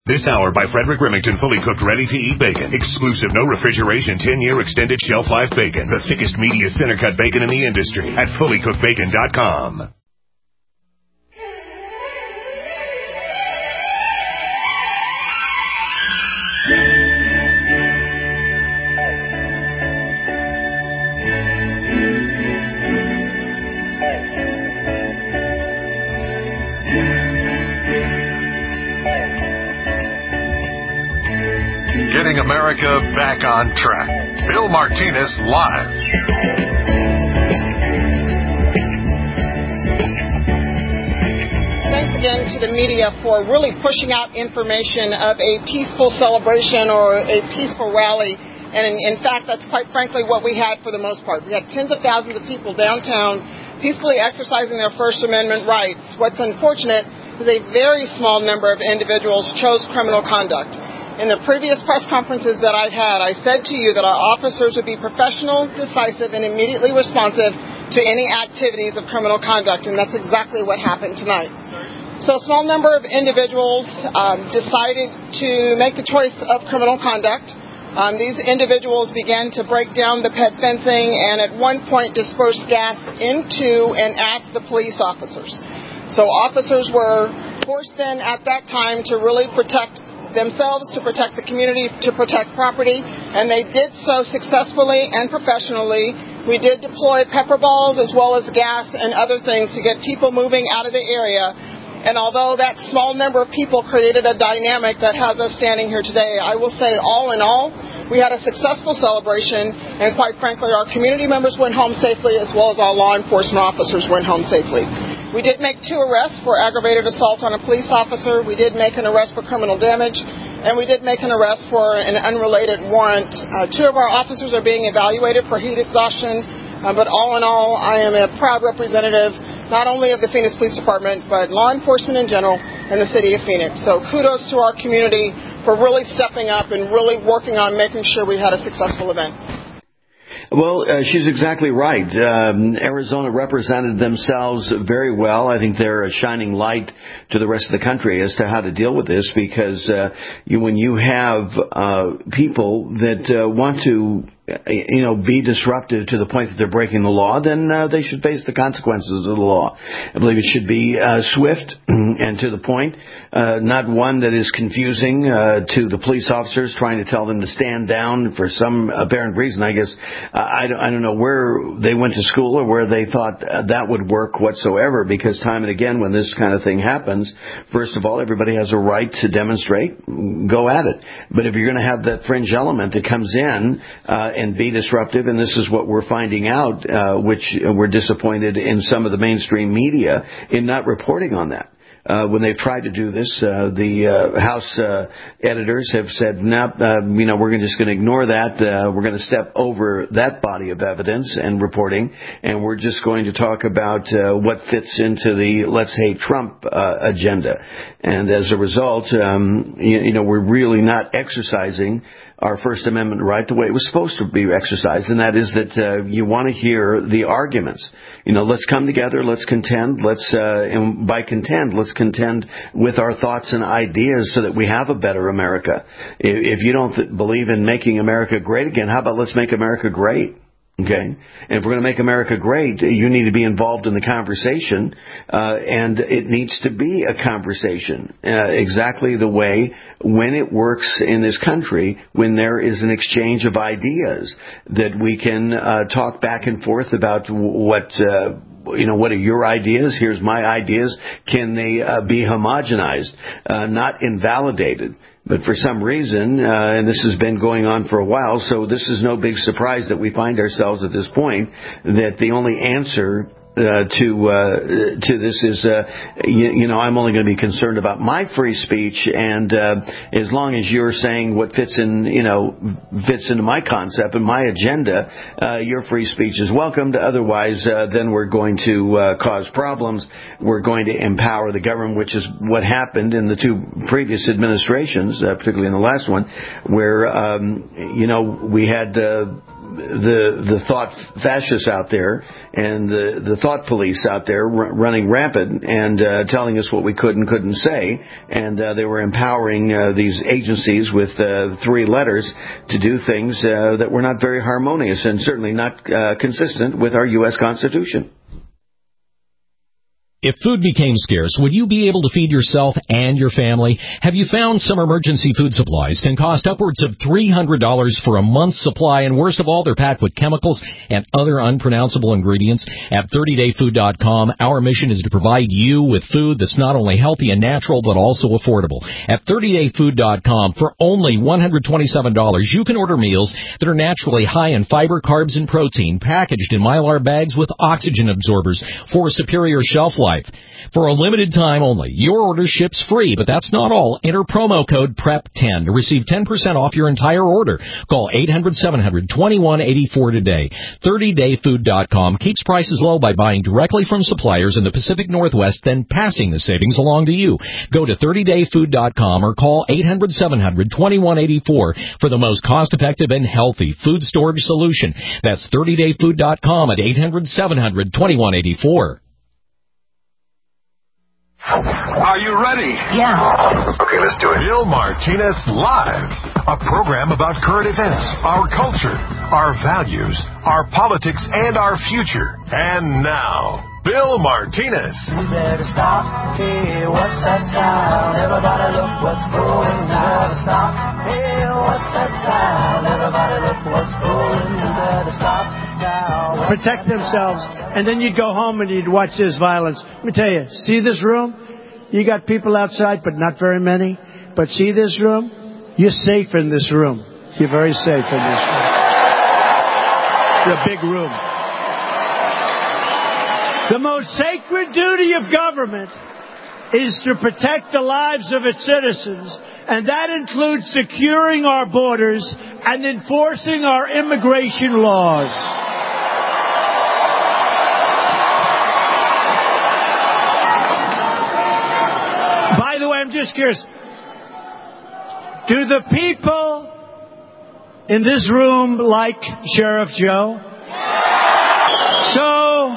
This hour by Frederick Remington, fully cooked, ready-to-eat bacon. Exclusive, no refrigeration, 10-year extended shelf life bacon. The thickest, meatiest center-cut bacon in the industry at fullycookedbacon.com. Getting America back on track. Bill Martinez live. Thanks again to the media for really pushing out information of a peaceful celebration or a peaceful rally. And in fact, that's quite frankly what we had for the most part. We had tens of thousands of people downtown peacefully exercising their First Amendment rights. What's unfortunate is a very small number of individuals chose criminal conduct. In the previous press conferences that I've had, I said to you that our officers would be professional, decisive, and immediately responsive to any activities of criminal conduct, and that's exactly what happened tonight. So a small number of individuals decided to make the choice of criminal conduct. These individuals began to break down the pet fencing and at one point dispersed gas into and at the police officers. So officers were forced then at that time to really protect themselves, to protect the community, to protect property, and they did so successfully and professionally. We did deploy pepper balls as well as gas and other things to get people moving out of the area. And although that small number of people created a dynamic that has us standing here today, I will say all in all, we had a successful celebration, and quite frankly, our community members went home safely as well as our law enforcement officers went home safely. We did make 2 arrests for aggravated assault on a police officer. We did make an arrest for criminal damage, and we did make an arrest for an unrelated warrant. 2 of our officers are being evaluated for heat exhaustion, but all in all, I am a proud representative not only of the Phoenix Police Department, but law enforcement in general in the city of Phoenix. So kudos to our community for really stepping up and really working on making sure we had a successful event. Well, she's exactly right. Arizona represented themselves very well. I think they're a shining light to the rest of the country as to how to deal with this, because when you have people that want to be disruptive to the point that they're breaking the law, then they should face the consequences of the law. I believe it should be swift and to the point, not one that is confusing to the police officers, trying to tell them to stand down for some apparent reason. I guess I don't know where they went to school or where they thought that would work whatsoever, because time and again when this kind of thing happens, first of all, everybody has a right to demonstrate. Go at it. But if you're going to have that fringe element that comes in and be disruptive, and this is what we're finding out, which we're disappointed in some of the mainstream media in not reporting on that. When they've tried to do this, the House editors have said, no, we're just going to ignore that. We're going to step over that body of evidence and reporting, and we're just going to talk about what fits into the Let's Hate Trump agenda. And as a result, we're really not exercising our First Amendment right the way it was supposed to be exercised, and that is that you want to hear the arguments. Let's come together, let's contend, and by contend, let's contend with our thoughts and ideas so that we have a better America. If you don't believe in making America great again, how about let's make America great? Okay? And if we're going to make America great, you need to be involved in the conversation, and it needs to be a conversation, exactly the way when it works in this country, when there is an exchange of ideas, that we can talk back and forth about what are your ideas? Here's my ideas. Can they be homogenized, not invalidated? But for some reason, and this has been going on for a while, so this is no big surprise that we find ourselves at this point, that the only answer to this is, I'm only going to be concerned about my free speech, and as long as you're saying what fits into my concept and my agenda, your free speech is welcomed. Otherwise, then we're going to cause problems. We're going to empower the government, which is what happened in the 2 previous administrations, particularly in the last one, where we had the thought fascists out there and the thought police out there running rampant and telling us what we could and couldn't say, and they were empowering these agencies with 3 letters to do things that were not very harmonious and certainly not consistent with our U.S. Constitution. If food became scarce, would you be able to feed yourself and your family? Have you found some emergency food supplies can cost upwards of $300 for a month's supply, and worst of all, they're packed with chemicals and other unpronounceable ingredients? At 30dayfood.com, our mission is to provide you with food that's not only healthy and natural, but also affordable. At 30dayfood.com, for only $127, you can order meals that are naturally high in fiber, carbs, and protein, packaged in Mylar bags with oxygen absorbers for superior shelf life. For a limited time only, your order ships free, but that's not all. Enter promo code PREP10 to receive 10% off your entire order. Call 800-700-2184 today. 30dayfood.com keeps prices low by buying directly from suppliers in the Pacific Northwest, then passing the savings along to you. Go to 30dayfood.com or call 800-700-2184 for the most cost-effective and healthy food storage solution. That's 30dayfood.com at 800-700-2184. Are you ready? Yeah. Okay, let's do it. Bill Martinez Live, a program about current events, our culture, our values, our politics, and our future. And now, Bill Martinez. You better stop. Hey, what's that sound? Everybody look what's going on. Stop. Hey, what's that sound? Everybody look what's going. You better stop now. Protect themselves, and then you'd go home and you'd watch this violence. Let me tell you, see this room? You got people outside, but not very many. But see this room? You're safe in this room. You're very safe in this room. It's a big room. The most sacred duty of government is to protect the lives of its citizens, and that includes securing our borders and enforcing our immigration laws. By the way, I'm just curious. Do the people in this room like Sheriff Joe? So,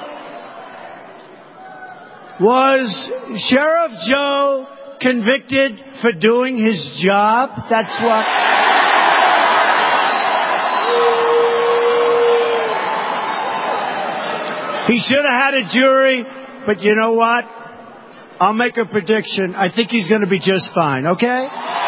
was Sheriff Joe convicted for doing his job? That's what... He should have had a jury, but you know what? I'll make a prediction. I think he's going to be just fine, okay?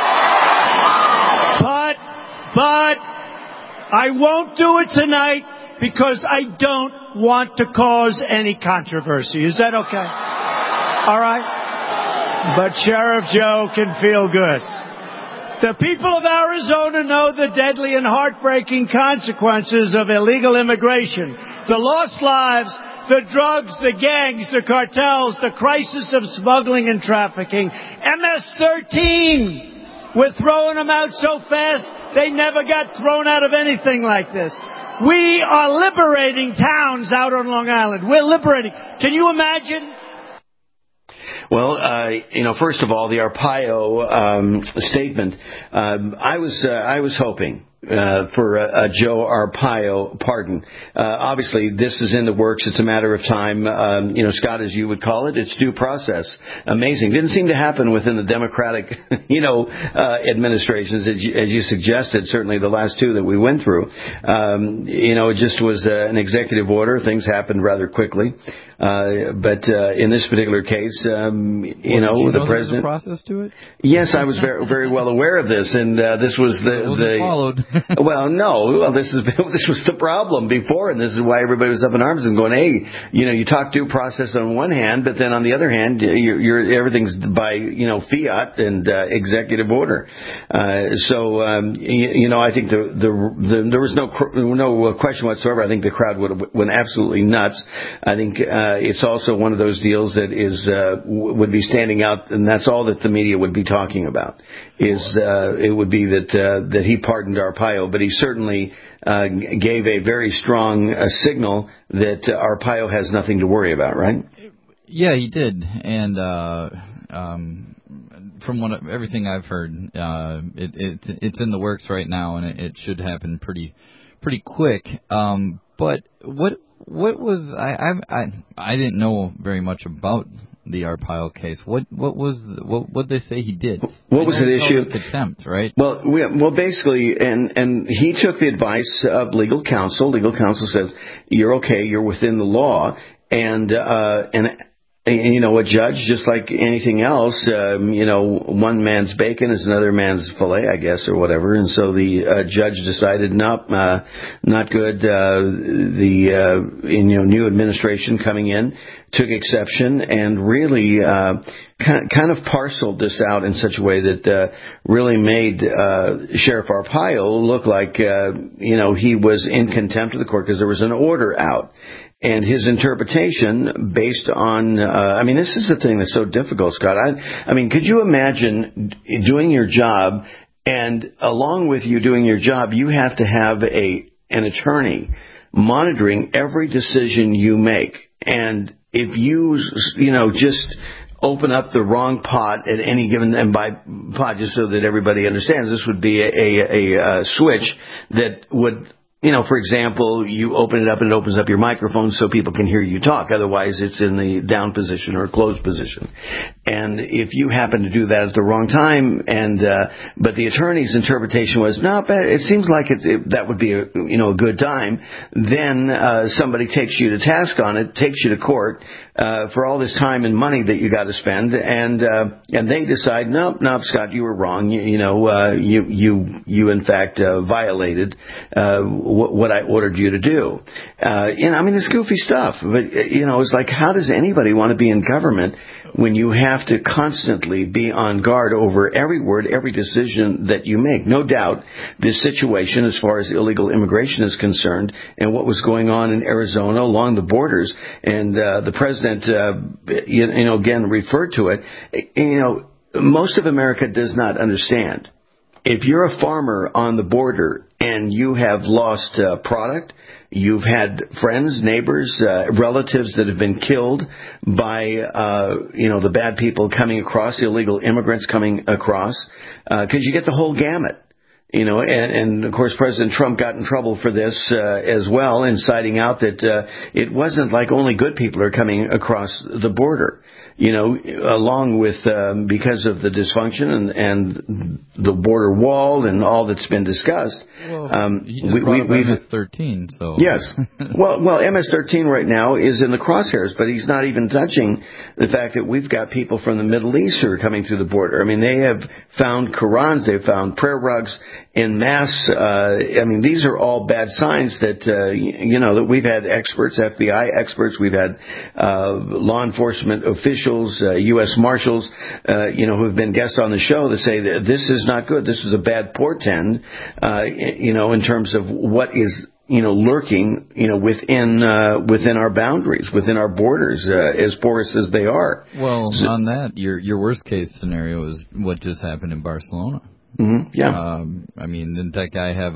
But I won't do it tonight because I don't want to cause any controversy. Is that okay? All right? But Sheriff Joe can feel good. The people of Arizona know the deadly and heartbreaking consequences of illegal immigration. The lost lives, the drugs, the gangs, the cartels, the crisis of smuggling and trafficking. MS-13. We're throwing them out so fast, they never got thrown out of anything like this. We are liberating towns out on Long Island. We're liberating. Can you imagine? Well, first of all, the Arpaio statement. I was hoping for a Joe Arpaio pardon. Obviously, this is in the works. It's a matter of time. Scott, as you would call it, it's due process. Amazing. Didn't seem to happen within the Democratic, administrations, as you suggested. Certainly, the last two that we went through. It just was an executive order. Things happened rather quickly. But in this particular case, the president. There was a process to it? Yes, I was very, very well aware of this, and this was the followed. Well, no. Well, this was the problem before, and this is why everybody was up in arms and going, hey, you talk due process on one hand, but then on the other hand, everything's by fiat and executive order. I think there was no question whatsoever. I think the crowd went absolutely nuts. I think it's also one of those deals that would be standing out, and that's all that the media would be talking about. It would be that he pardoned Arpaio, but he certainly gave a very strong signal that Arpaio has nothing to worry about, right? Yeah, he did, and from everything I've heard, it's in the works right now, and it should happen pretty pretty quick. But what was I didn't know very much about the Arpaio case. What did they say he did? What was the issue? Contempt, right? Well, basically, and he took the advice of legal counsel. Legal counsel says you're okay, you're within the law, and you know, a judge, just like anything else, you know, one man's bacon is another man's fillet, I guess, or whatever. And so the judge decided, nope, not good. New administration coming in took exception and really kind of parceled this out in such a way that really made Sheriff Arpaio look like, you know, he was in contempt of the court because there was an order out. And his interpretation based on, I mean, this is the thing that's so difficult, Scott. I mean, could you imagine doing your job, and along with you doing your job, you have to have an attorney monitoring every decision you make. And if you just open up the wrong pot at any given, and by pot, just so that everybody understands, this would be a switch that would, you know, for example, you open it up and it opens up your microphone so people can hear you talk. Otherwise, it's in the down position or closed position. And if you happen to do that at the wrong time, but the attorney's interpretation was, no, it seems like that would be a good time, then somebody takes you to task on it, takes you to court for all this time and money that you got to spend, and they decide, nope, Scott, you were wrong. You in fact violated what I ordered you to do. I mean, it's goofy stuff, but it's like, how does anybody want to be in government when you have to constantly be on guard over every word, every decision that you make? No doubt, this situation, as far as illegal immigration is concerned, and what was going on in Arizona along the borders, and the president, again referred to it. Most of America does not understand. If you're a farmer on the border and you have lost product, you've had friends, neighbors, relatives that have been killed by, the bad people coming across, the illegal immigrants coming across, because you get the whole gamut. And of course, President Trump got in trouble for this as well, in citing out that it wasn't like only good people are coming across the border. Along with because of the dysfunction and the border wall and all that's been discussed. Well, we've MS-13, so yes. well, MS-13 right now is in the crosshairs, but he's not even touching the fact that we've got people from the Middle East who are coming through the border. I mean, they have found Qurans, they've found prayer rugs en masse. I mean, these are all bad signs that that we've had experts, FBI experts, we've had law enforcement officials, U.S. Marshals, who have been guests on the show that say that this is not good. This is a bad portend, in terms of what is, lurking, within our boundaries, within our borders, as porous as they are. Well, on that, your worst case scenario is what just happened in Barcelona. Mm-hmm. Yeah. I mean, didn't that guy have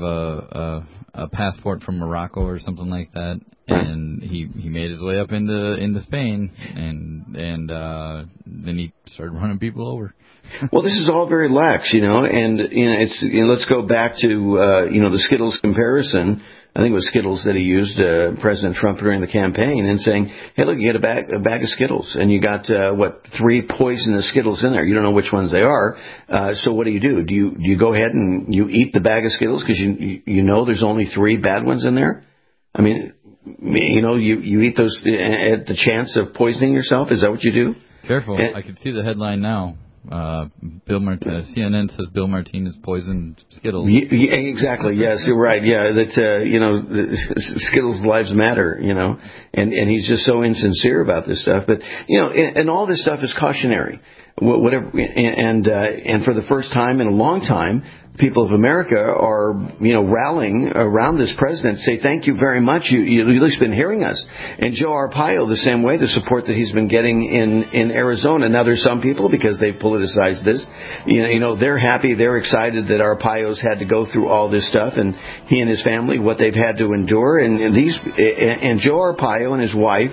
a passport from Morocco or something like that? And he made his way up into Spain, and then he started running people over. Well, this is all very lax, and it's let's go back to the Skittles comparison. I think it was Skittles that he used, President Trump, during the campaign, and saying, hey, look, you get a bag of Skittles, and you got 3 poisonous Skittles in there. You don't know which ones they are. So what do? Do you go ahead and you eat the bag of Skittles because you know there's only 3 bad ones in there? I mean, you eat those at the chance of poisoning yourself? Is that what you do? Careful. I can see the headline now. CNN says Bill Martinez poisoned Skittles. Exactly. Yes, you're right. Yeah, that Skittles' lives matter. And he's just so insincere about this stuff. But and all this stuff is cautionary. Whatever, and for the first time in a long time, people of America are, rallying around this president, say, thank you very much. You've at least been hearing us. And Joe Arpaio, the same way, the support that he's been getting in Arizona. Now, there's some people, because they've politicized this, they're happy, they're excited that Arpaio's had to go through all this stuff, and he and his family, what they've had to endure. And Joe Arpaio and his wife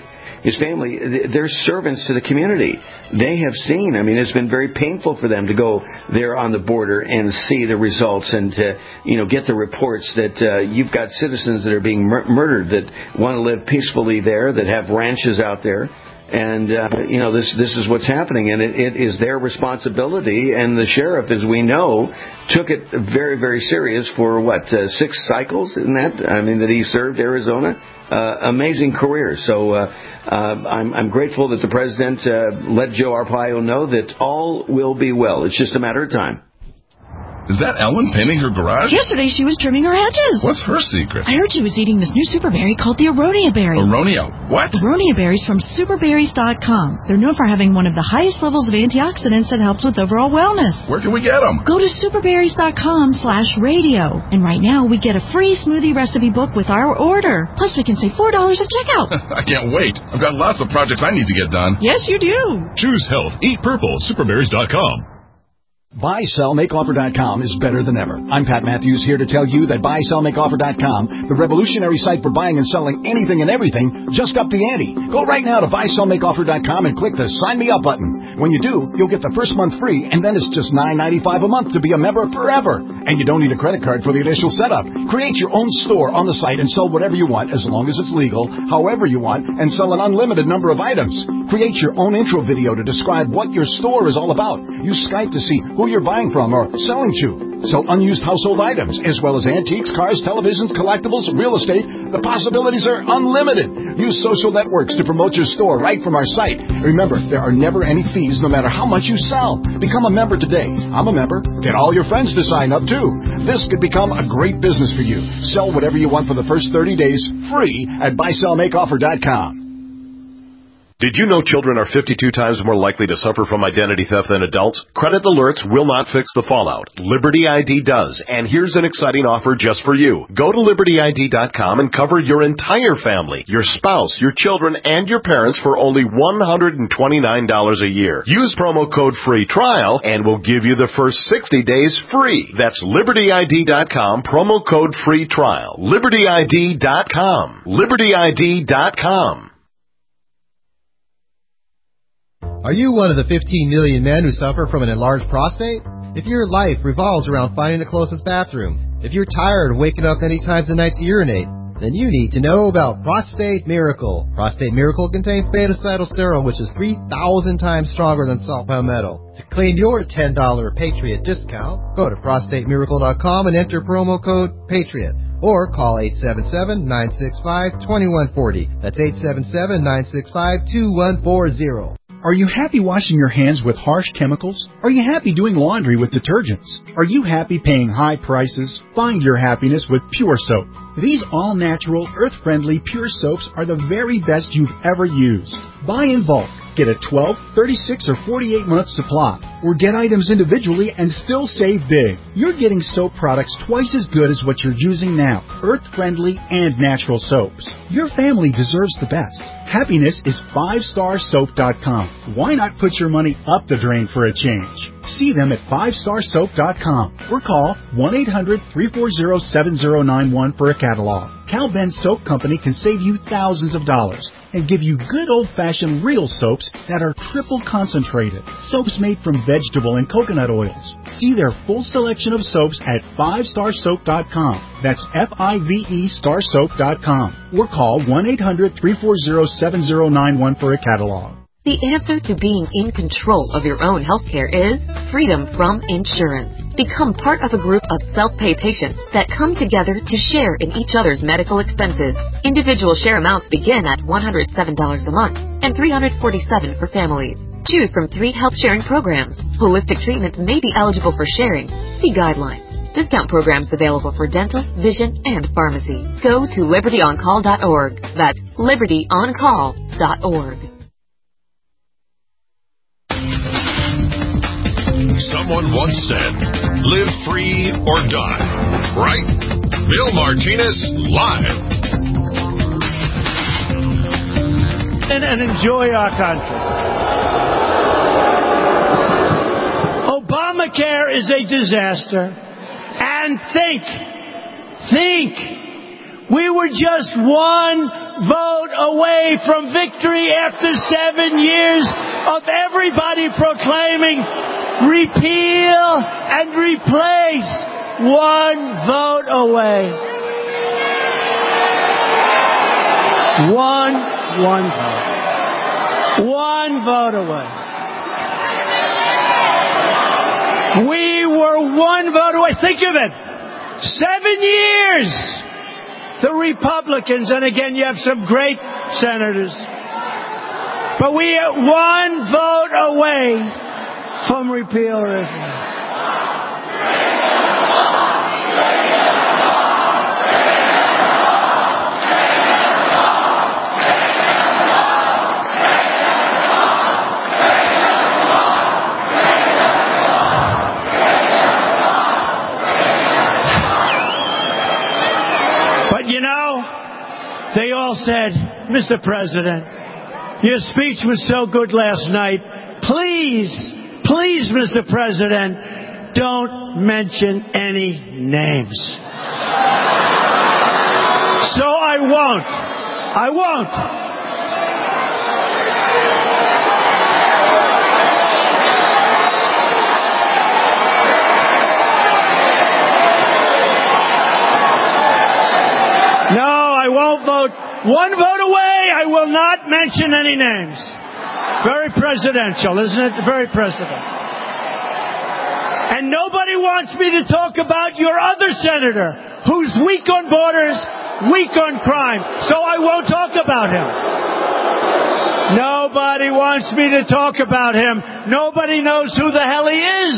his family, they're servants to the community. They have seen, it's been very painful for them to go there on the border and see the results and to, get the reports that you've got citizens that are being murdered that want to live peacefully there, that have ranches out there. And, this is what's happening, and it is their responsibility. And the sheriff, as we know, took it very, very serious for, 6 cycles, isn't that? That he served Arizona. Amazing career. So I'm grateful that the president let Joe Arpaio know that all will be well. It's just a matter of time. Is that Ellen painting her garage? Yesterday she was trimming her hedges. What's her secret? I heard she was eating this new super berry called the Aronia berry. Aronia what? Aronia berries from superberries.com. They're known for having one of the highest levels of antioxidants that helps with overall wellness. Where can we get them? Go to superberries.com/radio. And right now we get a free smoothie recipe book with our order. Plus we can save $4 at checkout. I can't wait. I've got lots of projects I need to get done. Yes, you do. Choose health. Eat purple. Superberries.com. BuySellMakeOffer.com is better than ever. I'm Pat Matthews here to tell you that BuySellMakeOffer.com, the revolutionary site for buying and selling anything and everything, just upped the ante. Go right now to BuySellMakeOffer.com and click the Sign Me Up button. When you do, you'll get the first month free, and then it's just $9.95 a month to be a member forever. And you don't need a credit card for the initial setup. Create your own store on the site and sell whatever you want, as long as it's legal, however you want, and sell an unlimited number of items. Create your own intro video to describe what your store is all about. Use Skype to see who you're buying from or selling to. Sell unused household items, as well as antiques, cars, televisions, collectibles, real estate. The possibilities are unlimited. Use social networks to promote your store right from our site. Remember, there are never any fees no matter how much you sell. Become a member today. I'm a member. Get all your friends to sign up too. This could become a great business for you. Sell whatever you want for the first 30 days free at BuySellMakeOffer.com. Did you know children are 52 times more likely to suffer from identity theft than adults? Credit alerts will not fix the fallout. Liberty ID does, and here's an exciting offer just for you. Go to LibertyID.com and cover your entire family, your spouse, your children, and your parents for only $129 a year. Use promo code FREETRIAL, and we'll give you the first 60 days free. That's LibertyID.com, promo code FREETRIAL. LibertyID.com. LibertyID.com. Are you one of the 15 million men who suffer from an enlarged prostate? If your life revolves around finding the closest bathroom, if you're tired of waking up many times a night to urinate, then you need to know about Prostate Miracle. Prostate Miracle contains beta-cytosterol, which is 3,000 times stronger than salt palmetto. To claim your $10 Patriot discount, go to prostatemiracle.com and enter promo code PATRIOT. Or call 877-965-2140. That's 877-965-2140. Are you happy washing your hands with harsh chemicals? Are you happy doing laundry with detergents? Are you happy paying high prices? Find your happiness with Pure Soap. These all-natural, earth-friendly Pure Soaps are the very best you've ever used. Buy in bulk. Get a 12, 36, or 48-month supply. Or get items individually and still save big. You're getting soap products twice as good as what you're using now. Earth-friendly and natural soaps. Your family deserves the best. Happiness is 5starsoap.com. Why not put your money up the drain for a change? See them at 5starsoap.com or call 1-800-340-7091 for a catalog. Cal Ben Soap Company can save you thousands of dollars and give you good old-fashioned real soaps that are triple concentrated. Soaps made from vegetable and coconut oils. See their full selection of soaps at 5starsoap.com. That's F-I-V-E starsoap.com. Or call 1-800-340-7091 for a catalog. The answer to being in control of your own healthcare is freedom from insurance. Become part of a group of self-pay patients that come together to share in each other's medical expenses. Individual share amounts begin at $107 a month and $347 for families. Choose from 3 health-sharing programs. Holistic treatments may be eligible for sharing. See guidelines. Discount programs available for dental, vision, and pharmacy. Go to libertyoncall.org. That's libertyoncall.org. Someone once said, live free or die. Right? Bill Martinez, live. And enjoy our country. Obamacare is a disaster. And think, we were just one vote away from victory after 7 years of everybody proclaiming repeal and replace. One vote away. One vote. One vote away. We were one vote away. Think of it. 7 years. The Republicans, and again, you have some great senators, but we are one vote away from repeal or referendum. They all said, Mr. President, your speech was so good last night. Please, Mr. President, don't mention any names. So I won't. I won't vote. One vote away. I will not mention any names. Very presidential, isn't it? Very presidential. And nobody wants me to talk about your other senator who's weak on borders, weak on crime. So I won't talk about him. Nobody wants me to talk about him. Nobody knows who the hell he is.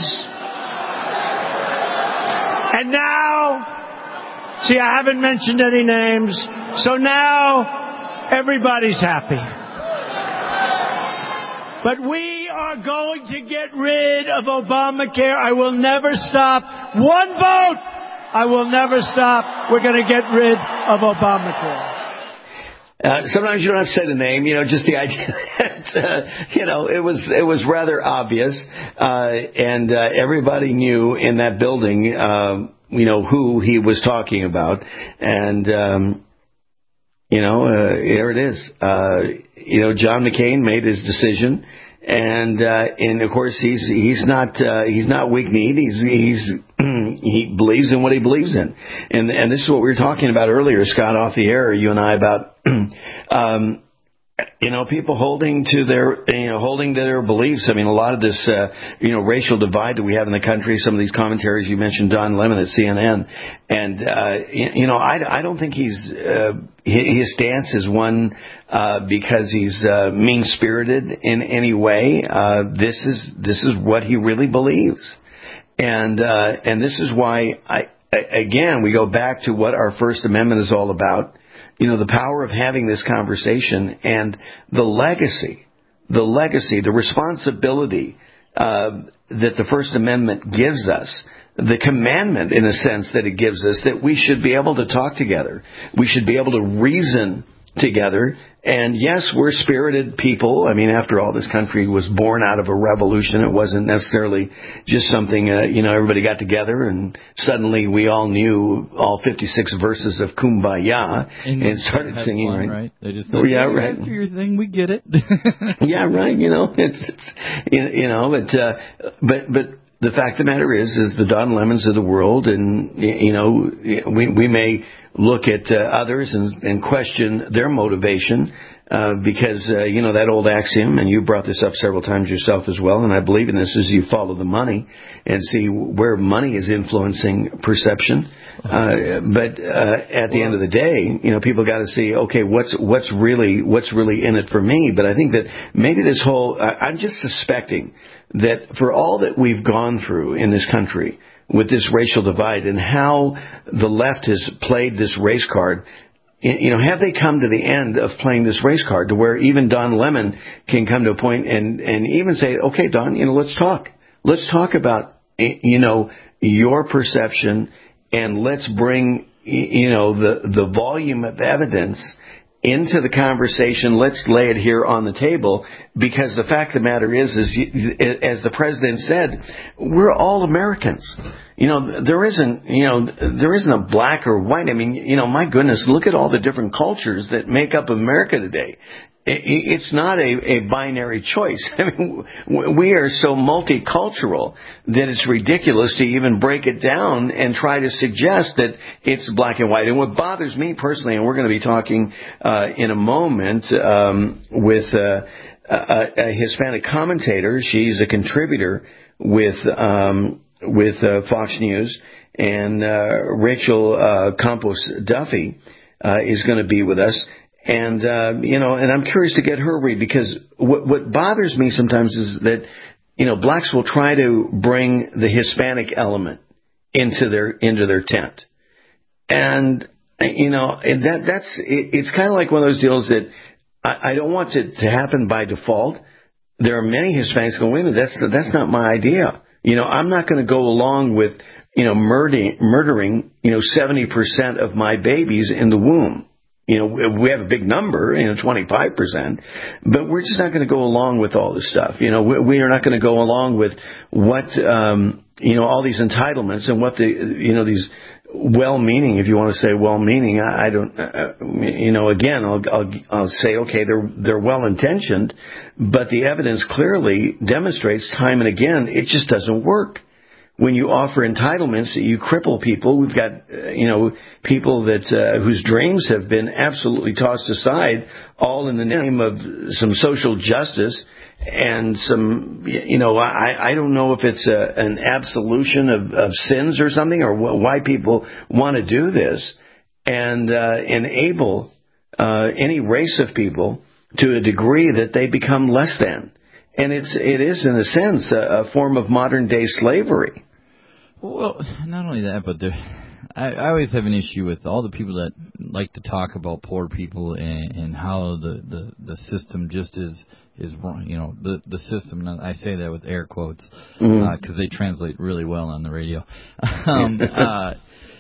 And now, see, I haven't mentioned any names, so now everybody's happy. But we are going to get rid of Obamacare. I will never stop. One vote! I will never stop. We're going to get rid of Obamacare. Sometimes you don't have to say the name, just the idea that, it was rather obvious, and everybody knew in that building, who he was talking about. And, here it is. John McCain made his decision. And of course, he's not weak-kneed. He believes in what he believes in. And this is what we were talking about earlier, Scott, off the air, you and I, about, people holding to their beliefs. I mean, a lot of this, racial divide that we have in the country, some of these commentaries, you mentioned Don Lemon at CNN. And, I don't think his stance is one, because he's, mean-spirited in any way. This is what he really believes. And this is why again, we go back to what our First Amendment is all about. The power of having this conversation and the legacy, the responsibility that the First Amendment gives us, the commandment, in a sense, that it gives us, that we should be able to talk together. We should be able to reason together. And yes, we're spirited people. I mean, after all, this country was born out of a revolution. It wasn't necessarily just something, everybody got together and suddenly we all knew all 56 verses of Kumbaya and started singing, fun, right? They just said, yeah, right. After your thing, we get it. Yeah, right. But the fact of the matter is the Don Lemons of the world, and, we may look at others and question their motivation, because, that old axiom, and you brought this up several times yourself as well, and I believe in this, is you follow the money and see where money is influencing perception. But at the end of the day, people got to see, okay, what's really in it for me. But I think that maybe this whole, I'm just suspecting that for all that we've gone through in this country with this racial divide and how the left has played this race card, have they come to the end of playing this race card to where even Don Lemon can come to a point and even say, okay, Don, let's talk. Let's talk about, your perception, and let's bring, the volume of evidence into the conversation. Let's lay it here on the table, because the fact of the matter is as the president said, we're all Americans. There isn't a black or white. I mean, my goodness, look at all the different cultures that make up America today. It's not a binary choice. I mean, we are so multicultural that it's ridiculous to even break it down and try to suggest that it's black and white. And what bothers me personally, and we're going to be talking in a moment with a Hispanic commentator. She's a contributor with Fox News, and Rachel Campos Duffy is going to be with us. And, and I'm curious to get her read, because what bothers me sometimes is that, blacks will try to bring the Hispanic element into their tent. And, it's kind of like one of those deals that I don't want it to happen by default. There are many Hispanics going, wait a minute, that's not my idea. I'm not going to go along with, murdering, 70% of my babies in the womb. We have a big number, 25%, but we're just not going to go along with all this stuff. We are not going to go along with what, all these entitlements and what these well-meaning, if you want to say well-meaning, I don't, again, I'll say, okay, they're well-intentioned, but the evidence clearly demonstrates time and again, it just doesn't work. When you offer entitlements, you cripple people. We've got, people that whose dreams have been absolutely tossed aside, all in the name of some social justice and some, I don't know if it's an absolution of sins or something, or why people want to do this and enable any race of people to a degree that they become less than. And it is, in a sense, a form of modern-day slavery. Well, not only that, but I always have an issue with all the people that like to talk about poor people and how the system just is wrong. The system, and I say that with air quotes, because they translate really well on the radio. A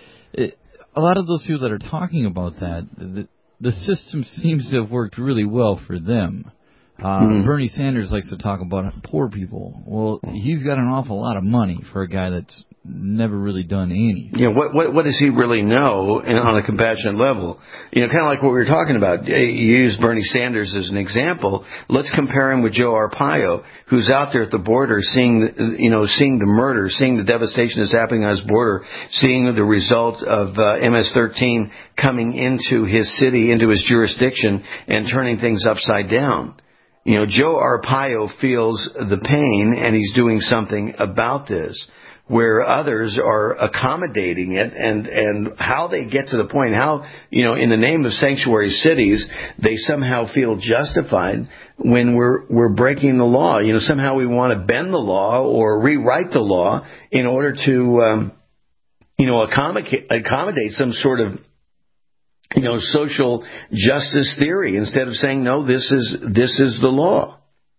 lot of those people that are talking about that, the system seems to have worked really well for them. Bernie Sanders likes to talk about poor people. Well, he's got an awful lot of money for a guy that's never really done anything. Yeah, what does he really know on a compassionate level? Kind of like what we were talking about. You use Bernie Sanders as an example. Let's compare him with Joe Arpaio, who's out there at the border seeing the murder, seeing the devastation that's happening on his border, seeing the result of MS-13 coming into his city, into his jurisdiction, and turning things upside down. Joe Arpaio feels the pain, and he's doing something about this, where others are accommodating it, and how they get to the point, how, in the name of sanctuary cities, they somehow feel justified when we're breaking the law. Somehow we want to bend the law or rewrite the law in order to, accommodate some sort of social justice theory, instead of saying, no, this is the law.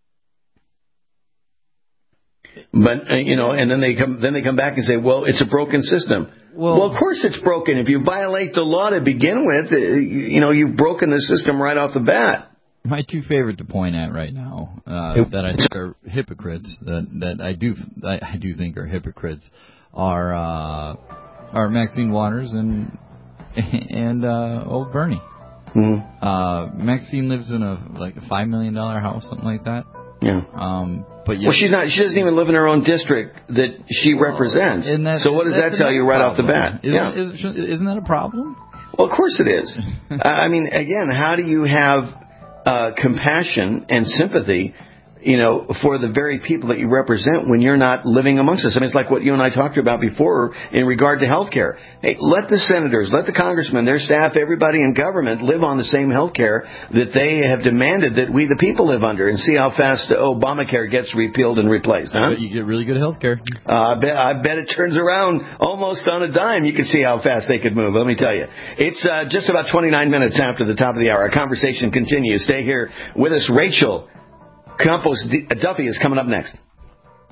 But, and then they come back and say, well, it's a broken system. Well, of course it's broken. If you violate the law to begin with, you've broken the system right off the bat. My two favorite to point at right now, that I think are hypocrites, that I do think are hypocrites, are Maxine Waters and old Bernie. Maxine lives in a $5 million house, something like that. Yeah. But yeah. Well, she doesn't even live in her own district that she represents. So what does that tell you right off the bat? Isn't that a problem? Well, of course it is. I mean, again, how do you have compassion and sympathy, for the very people that you represent when you're not living amongst us? I mean, it's like what you and I talked about before in regard to health care. Hey, let the senators, let the congressmen, their staff, everybody in government live on the same health care that they have demanded that we the people live under, and see how fast Obamacare gets repealed and replaced. Huh? But you get really good health care. I bet it turns around almost on a dime. You can see how fast they could move, let me tell you. It's just about 29 minutes after the top of the hour. Our conversation continues. Stay here with us. Rachel Campos Duffy is coming up next.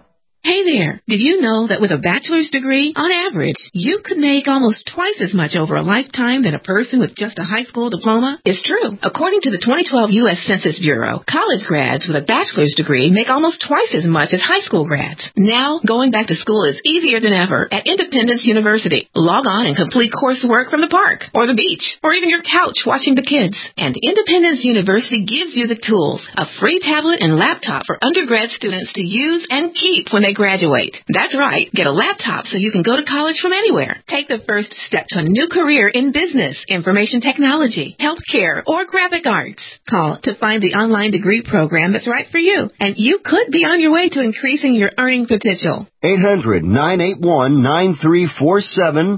Hey there, did you know that with a bachelor's degree, on average, you could make almost twice as much over a lifetime than a person with just a high school diploma? It's true. According to the 2012 U.S. Census Bureau, college grads with a bachelor's degree make almost twice as much as high school grads. Now, going back to school is easier than ever at Independence University. Log on and complete coursework from the park, or the beach, or even your couch watching the kids. And Independence University gives you the tools, a free tablet and laptop for undergrad students to use and keep when they graduate. That's right. Get a laptop so you can go to college from anywhere. Take the first step to a new career in business, information technology, healthcare, or graphic arts. Call to find the online degree program that's right for you. And you could be on your way to increasing your earning potential. 800-981-9347.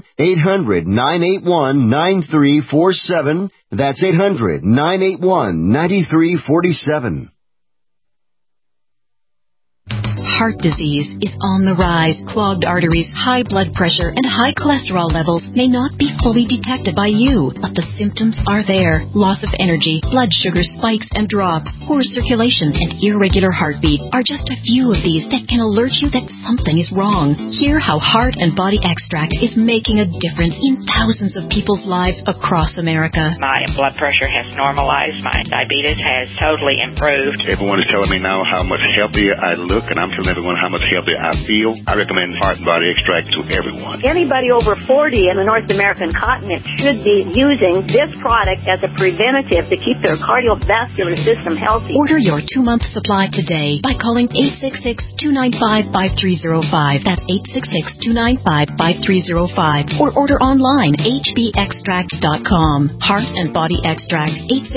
800-981-9347. That's 800-981-9347. Heart disease is on the rise. Clogged arteries, high blood pressure, and high cholesterol levels may not be fully detected by you, but the symptoms are there. Loss of energy, blood sugar spikes and drops, poor circulation, and irregular heartbeat are just a few of these that can alert you that something is wrong. Hear how Heart and Body Extract is making a difference in thousands of people's lives across America. My blood pressure has normalized. My diabetes has totally improved. Everyone is telling me now how much healthier I look, and I'm telling everyone how much healthier I feel. I recommend Heart and Body Extract to everyone. Anybody over 40 in the North American continent should be using this product as a preventative to keep their cardiovascular system healthy. Order your 2-month supply today by calling 866-295-5305. That's 866-295-5305. Or order online, hbextracts.com. Heart and Body Extract,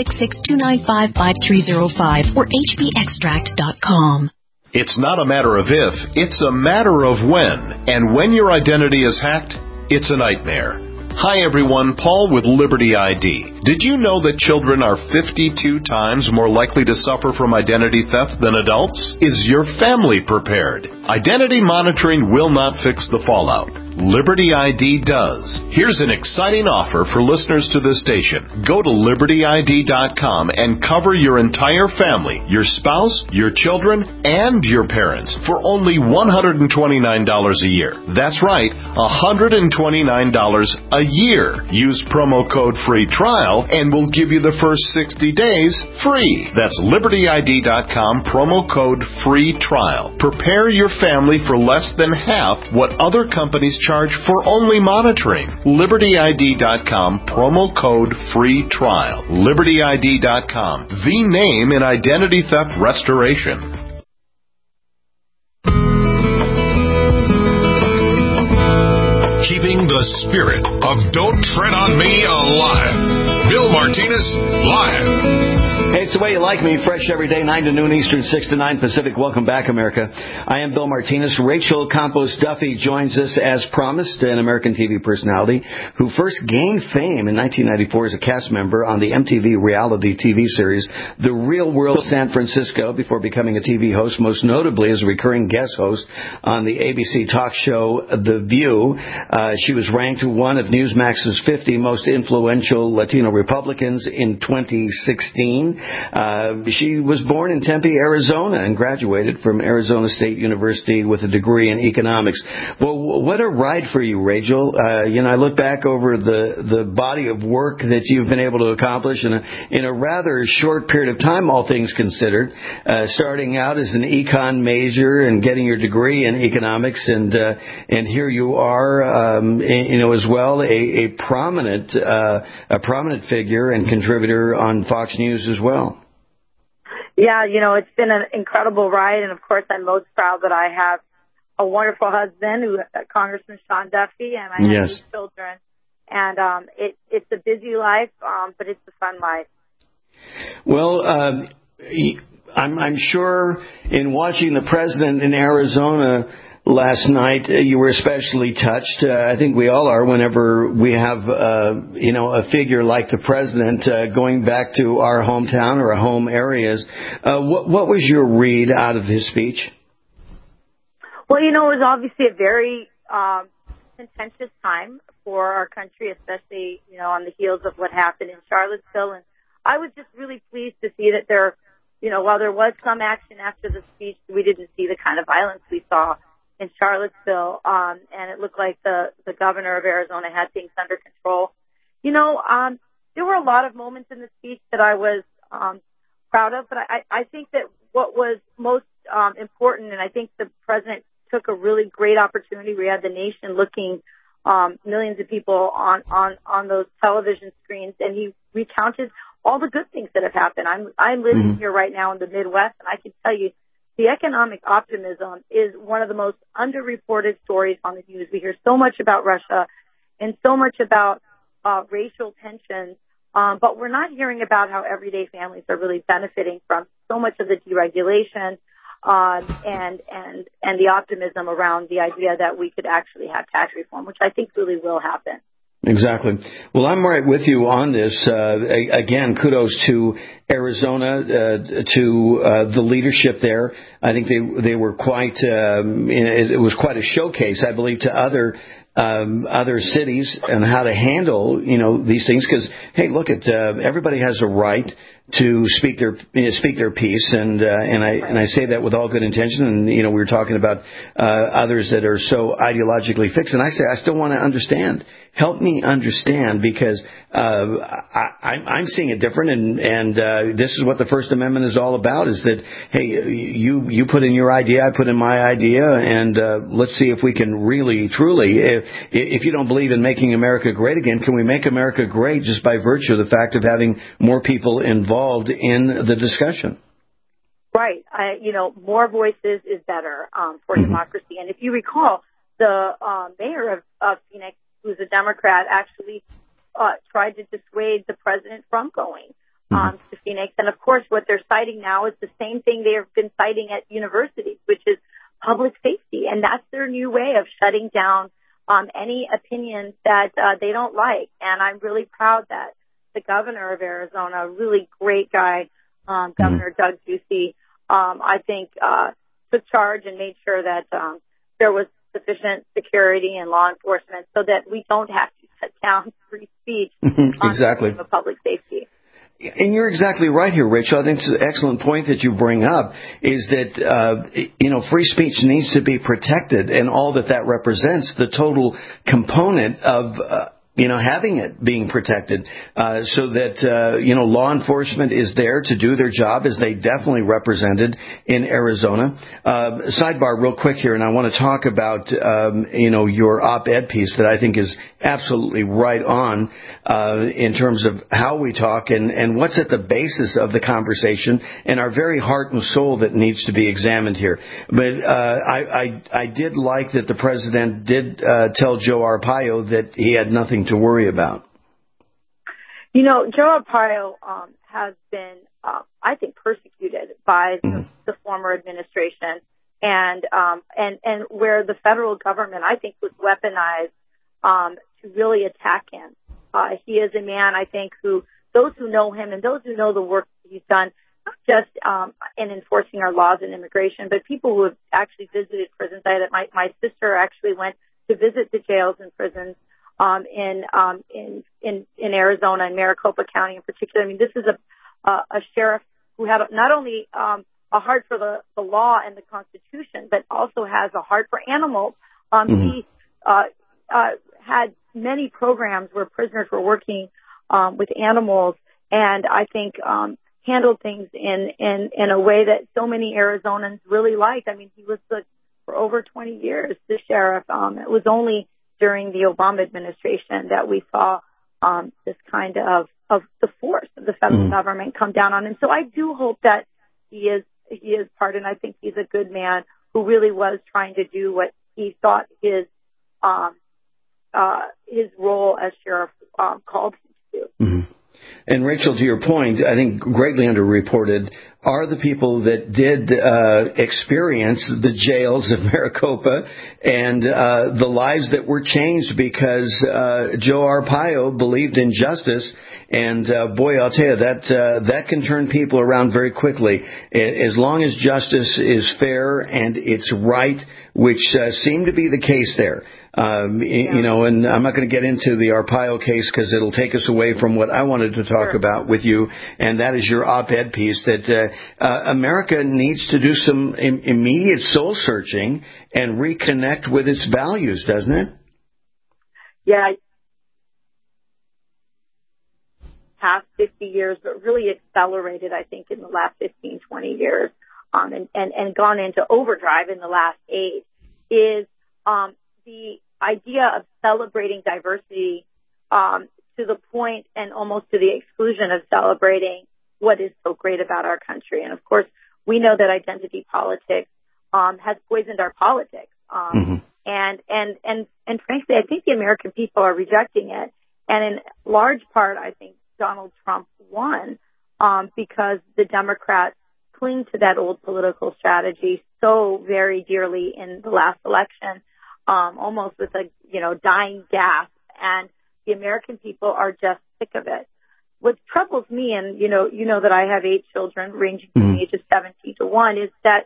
866-295-5305 or hbextract.com. It's not a matter of if, it's a matter of when. And when your identity is hacked, it's a nightmare. Hi everyone, Paul with Liberty ID. Did you know that children are 52 times more likely to suffer from identity theft than adults? Is your family prepared? Identity monitoring will not fix the fallout. Liberty ID does. Here's an exciting offer for listeners to this station. Go to LibertyID.com and cover your entire family, your spouse, your children, and your parents for only $129 a year. That's right, $129 a year. Use promo code FREE TRIAL and we'll give you the first 60 days free. That's LibertyID.com, promo code FREE TRIAL. Prepare your family for less than half what other companies charge for only monitoring. LibertyID.com, promo code FREE TRIAL. LibertyID.com, the name in identity theft restoration. Keeping the spirit of Don't Tread on Me alive. Bill Martinez, live. Hey, it's the way you like me. Fresh every day, 9 to noon Eastern, 6 to 9 Pacific. Welcome back, America. I am Bill Martinez. Rachel Campos Duffy joins us as promised, an American TV personality who first gained fame in 1994 as a cast member on the MTV reality TV series The Real World of San Francisco before becoming a TV host, most notably as a recurring guest host on the ABC talk show The View. She was ranked one of Newsmax's 50 most influential Latino Republicans in 2016. She was born in Tempe, Arizona, and graduated from Arizona State University with a degree in economics. Well, what a ride for you, Rachel. I look back over the body of work that you've been able to accomplish in a rather short period of time, all things considered, starting out as an econ major and getting your degree in economics, and here you are, as well, a prominent figure and contributor on Fox News as well. Yeah, it's been an incredible ride, and of course I'm most proud that I have a wonderful husband, Congressman Sean Duffy, and I have 2 children. And it's a busy life, but it's a fun life. Well, I'm sure in watching the president in Arizona last night, you were especially touched. I think we all are whenever we have, a figure like the president going back to our hometown or our home areas. What was your read out of his speech? Well, it was obviously a very contentious time for our country, especially, on the heels of what happened in Charlottesville. And I was just really pleased to see that while there was some action after the speech, we didn't see the kind of violence we saw in Charlottesville, and it looked like the governor of Arizona had things under control. You know, there were a lot of moments in the speech that I was proud of, but I think that what was most important, and I think the president took a really great opportunity. We had the nation looking, millions of people on those television screens, and he recounted all the good things that have happened. I'm living here right now in the Midwest, and I can tell you the economic optimism is one of the most underreported stories on the news. We hear so much about Russia and so much about racial tensions, but we're not hearing about how everyday families are really benefiting from so much of the deregulation and the optimism around the idea that we could actually have tax reform, which I think really will happen. Exactly. Well, I'm right with you on this. Again, kudos to Arizona, to the leadership there. I think they were quite. It was quite a showcase, I believe, to other cities and how to handle these things. Because hey, look at everybody has a right to speak their piece, and I say that with all good intention. And we were talking about others that are so ideologically fixed, and I say I still want to understand. Help me understand, because I'm seeing it different, and this is what the First Amendment is all about: is that hey, you put in your idea, I put in my idea, and let's see if we can really, truly, if you don't believe in making America great again, can we make America great just by virtue of the fact of having more people involved in the discussion? Right. More voices is better for democracy. And if you recall, the mayor of Phoenix, who's a Democrat, actually tried to dissuade the president from going to Phoenix. And, of course, what they're citing now is the same thing they have been citing at universities, which is public safety. And that's their new way of shutting down any opinions that they don't like. And I'm really proud that the governor of Arizona, a really great guy, Governor Doug Ducey, I think took charge and made sure that there was sufficient security and law enforcement so that we don't have to shut down free speech exactly. on the public safety. And you're exactly right here, Rachel. I think it's an excellent point that you bring up, is that, free speech needs to be protected, and all that represents, the total component of having it being protected, so that, law enforcement is there to do their job, as they definitely represented in Arizona. Sidebar real quick here, and I want to talk about, your op-ed piece that I think is absolutely right on, in terms of how we talk and what's at the basis of the conversation and our very heart and soul that needs to be examined here. But, I did like that the president did, tell Joe Arpaio that he had nothing to worry about. Joe Arpaio has been, I think, persecuted by the former administration, and where the federal government, I think, was weaponized to really attack him. He is a man, I think, who those who know him and those who know the work he's done, not just in enforcing our laws and immigration, but people who have actually visited prisons. My sister actually went to visit the jails and prisons in Arizona and Maricopa County in particular. I mean, this is a sheriff who had not only a heart for the law and the Constitution, but also has a heart for animals. He had many programs where prisoners were working with animals, and I think handled things in a way that so many Arizonans really liked. I mean, he was for over 20 years the sheriff. It was only during the Obama administration that we saw this kind of the force of the federal government come down on him. So I do hope that he is pardoned. I think he's a good man who really was trying to do what he thought his role as sheriff called him to do. And Rachel, to your point, I think greatly underreported are the people that did experience the jails of Maricopa and the lives that were changed because Joe Arpaio believed in justice. And boy, I'll tell you, that can turn people around very quickly. As long as justice is fair and it's right, which seemed to be the case there. You know, and I'm not going to get into the Arpaio case because it'll take us away from what I wanted to talk about with you, and that is your op-ed piece that America needs to do some immediate soul searching and reconnect with its values, doesn't it? Yeah. Past 50 years, but really accelerated, I think, in the last 15, 20 years, and gone into overdrive in the last 8, is the idea of celebrating diversity to the point and almost to the exclusion of celebrating what is so great about our country. And, of course, we know that identity politics has poisoned our politics. And frankly, I think the American people are rejecting it. And in large part, I think Donald Trump won because the Democrats cling to that old political strategy so very dearly in the last election, almost with a dying gasp. And the American people are just sick of it. What troubles me, and you know that I have 8 children ranging from the age of 17 to 1, is that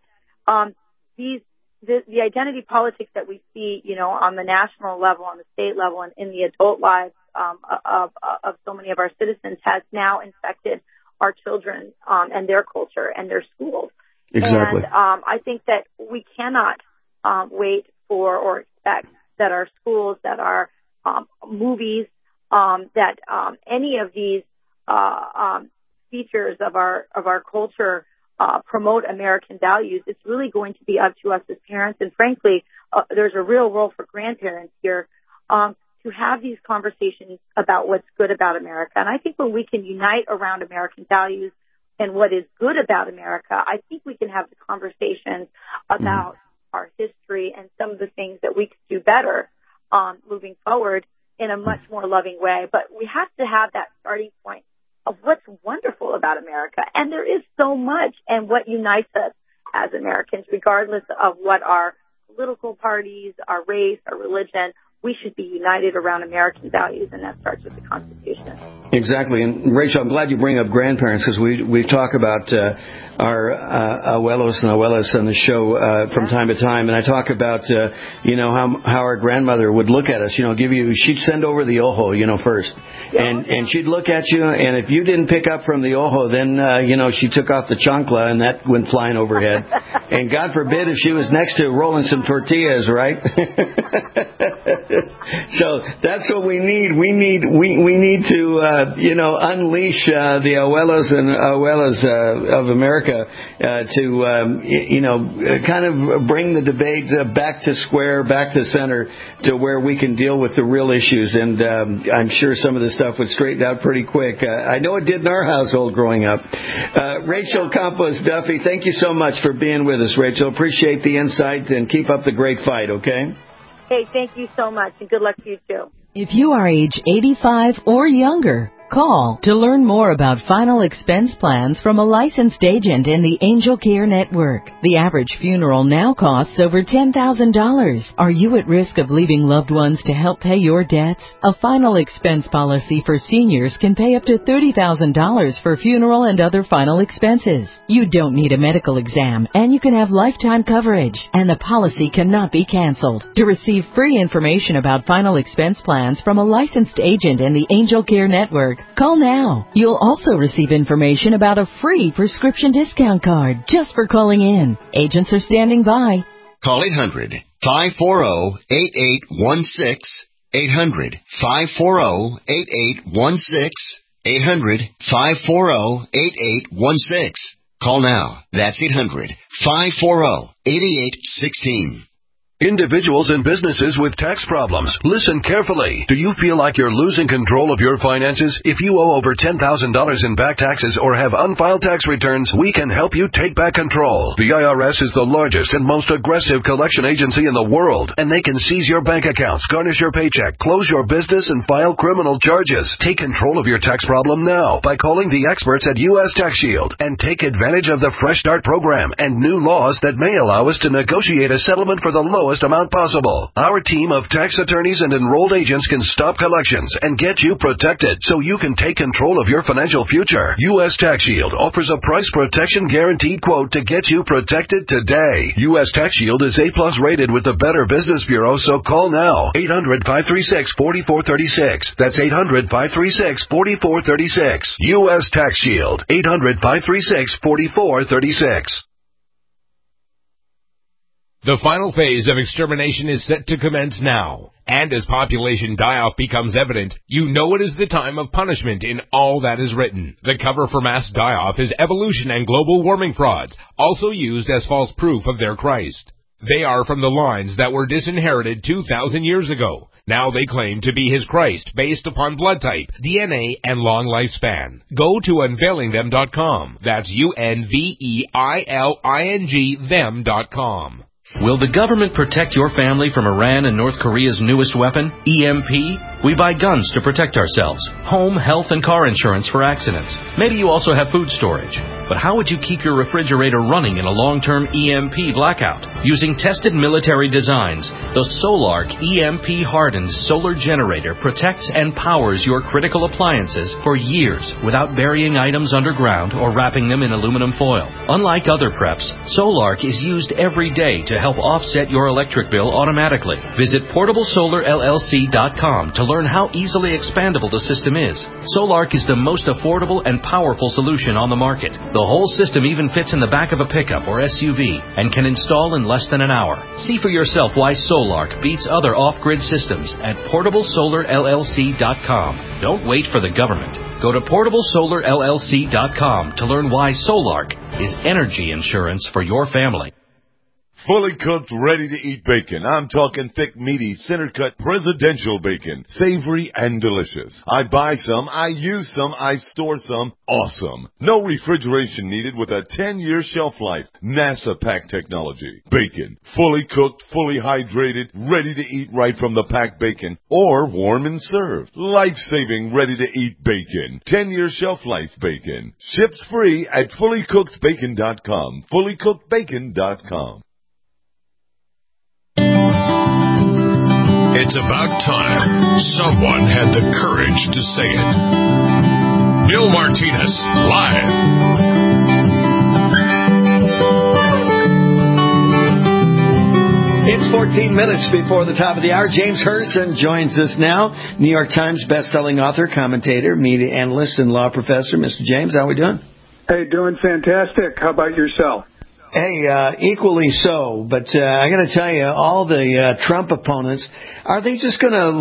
the identity politics that we see, on the national level, on the state level, and in the adult lives of so many of our citizens has now infected our children and their culture and their schools. Exactly. And I think that we cannot wait for or expect that our schools, that our movies, that any of these features of our culture promote American values. It's really going to be up to us as parents, and frankly, there's a real role for grandparents here to have these conversations about what's good about America. And I think when we can unite around American values and what is good about America, I think we can have the conversations about our history and some of the things that we could do better moving forward in a much more loving way. But we have to have that starting point of what's wonderful about America. And there is so much, and what unites us as Americans, regardless of what our political parties, our race, our religion, we should be united around American values, and that starts with the Constitution. Exactly. And Rachel, I'm glad you bring up grandparents, because we talk about our abuelos and abuelas on the show from time to time, and I talk about how our grandmother would look at us, she'd send over the ojo, first, and she'd look at you, and if you didn't pick up from the ojo, then she took off the chancla, and that went flying overhead. And God forbid if she was next to rolling some tortillas, right? So that's what we need. We need to unleash the abuelos and abuelas of America to kind of bring the debate back to square, back to center, to where we can deal with the real issues. And I'm sure some of this stuff would straighten out pretty quick. I know it did in our household growing up. Rachel Campos Duffy, thank you so much for being with us, Rachel. Appreciate the insight, and keep up the great fight, okay? Hey, thank you so much, and good luck to you, too. If you are age 85 or younger, call to learn more about final expense plans from a licensed agent in the Angel Care Network. The average funeral now costs over $10,000. Are you at risk of leaving loved ones to help pay your debts? A final expense policy for seniors can pay up to $30,000 for funeral and other final expenses. You don't need a medical exam, and you can have lifetime coverage, and the policy cannot be canceled. To receive free information about final expense plans from a licensed agent in the Angel Care Network, call now. You'll also receive information about a free prescription discount card just for calling in. Agents are standing by. Call 800-540-8816. 800-540-8816. 800-540-8816. Call now. That's 800-540-8816. Individuals and businesses with tax problems, listen carefully. Do you feel like you're losing control of your finances? If you owe over $10,000 in back taxes or have unfiled tax returns, we can help you take back control. The IRS is the largest and most aggressive collection agency in the world, and they can seize your bank accounts, garnish your paycheck, close your business, and file criminal charges. Take control of your tax problem now by calling the experts at U.S. Tax Shield, and take advantage of the Fresh Start program and new laws that may allow us to negotiate a settlement for the low lowest amount possible. Our team of tax attorneys and enrolled agents can stop collections and get you protected so you can take control of your financial future. U.S. Tax Shield offers a price protection guaranteed quote to get you protected today. U.S. Tax Shield is A+ rated with the Better Business Bureau, so call now. 800-536-4436. That's 800-536-4436. U.S. Tax Shield. 800-536-4436. The final phase of extermination is set to commence now. And as population die-off becomes evident, you know it is the time of punishment in all that is written. The cover for mass die-off is evolution and global warming frauds, also used as false proof of their Christ. They are from the lines that were disinherited 2,000 years ago. Now they claim to be his Christ based upon blood type, DNA, and long lifespan. Go to unveilingthem.com. That's UNVEILING them.com. Will the government protect your family from Iran and North Korea's newest weapon, EMP? We buy guns to protect ourselves, home, health, and car insurance for accidents. Maybe you also have food storage. But how would you keep your refrigerator running in a long-term EMP blackout? Using tested military designs, the Solark EMP-hardened solar generator protects and powers your critical appliances for years without burying items underground or wrapping them in aluminum foil. Unlike other preps, Solark is used every day to help offset your electric bill automatically. Visit PortableSolarLLC.com to learn how easily expandable the system is. Solark is the most affordable and powerful solution on the market. The whole system even fits in the back of a pickup or SUV and can install in less than an hour. See for yourself why Solark beats other off-grid systems at PortableSolarLLC.com. Don't wait for the government. Go to PortableSolarLLC.com to learn why Solark is energy insurance for your family. Fully cooked, ready-to-eat bacon. I'm talking thick, meaty, center-cut presidential bacon. Savory and delicious. I buy some, I use some, I store some. Awesome. No refrigeration needed with a 10-year shelf life. NASA pack technology. Bacon. Fully cooked, fully hydrated, ready to eat right from the packed bacon. Or warm and served. Life-saving, ready-to-eat bacon. 10-year shelf life bacon. Ships free at fullycookedbacon.com. Fullycookedbacon.com. It's about time someone had the courage to say it. Bill Martinez, live. It's 14 minutes before the top of the hour. James Herson joins us now. New York Times best-selling author, commentator, media analyst, and law professor. Mr. James, how are we doing? Hey, doing fantastic. How about yourself? Hey, equally so. But I got to tell you, all the Trump opponents, are they just going to,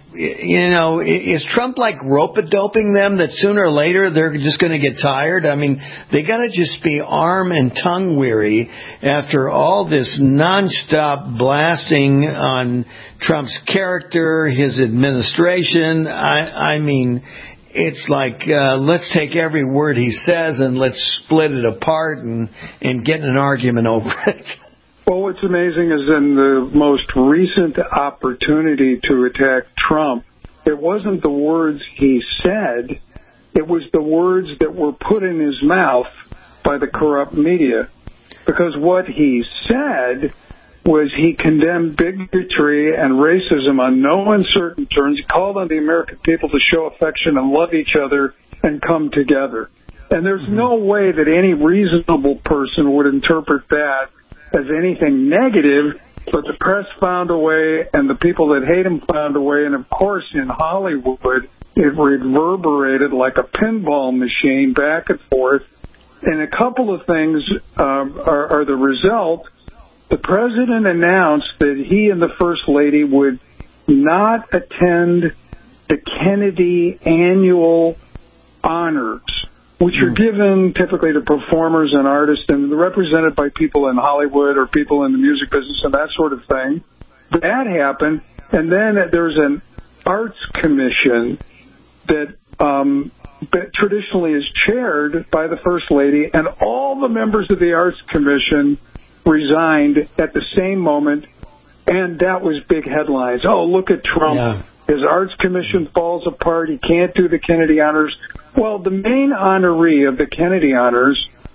is Trump like rope-a-doping them that sooner or later they're just going to get tired? I mean, they got to just be arm and tongue weary after all this nonstop blasting on Trump's character, his administration. I mean, it's like, let's take every word he says and let's split it apart and get in an argument over it. Well, what's amazing is in the most recent opportunity to attack Trump, it wasn't the words he said, it was the words that were put in his mouth by the corrupt media. Because what he said was he condemned bigotry and racism on no uncertain terms. He called on the American people to show affection and love each other and come together. And there's no way that any reasonable person would interpret that as anything negative, but the press found a way and the people that hate him found a way. And, of course, in Hollywood, it reverberated like a pinball machine back and forth. And a couple of things are the result. The president announced that he and the First Lady would not attend the Kennedy annual honors, which are given typically to performers and artists and represented by people in Hollywood or people in the music business and that sort of thing. That happened, and then there's an arts commission that traditionally is chaired by the First Lady, and all the members of the arts commission resigned at the same moment, and that was big headlines. Oh, look at Trump. Yeah. His arts commission falls apart. He can't do the Kennedy honors. Well, the main honoree of the Kennedy honors